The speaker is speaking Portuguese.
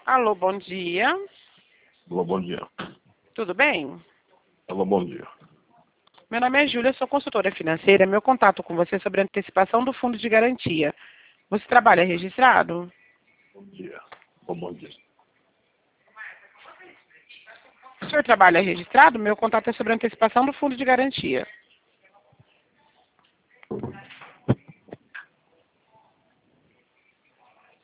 Alô, bom dia. Alô, bom dia. Tudo bem? Alô, bom dia. Meu nome é Júlia, sou consultora financeira. Meu contato com você é sobre a antecipação do fundo de garantia. Você trabalha registrado? Bom dia. Alô, bom dia. O senhor trabalha registrado? Meu contato é sobre a antecipação do fundo de garantia.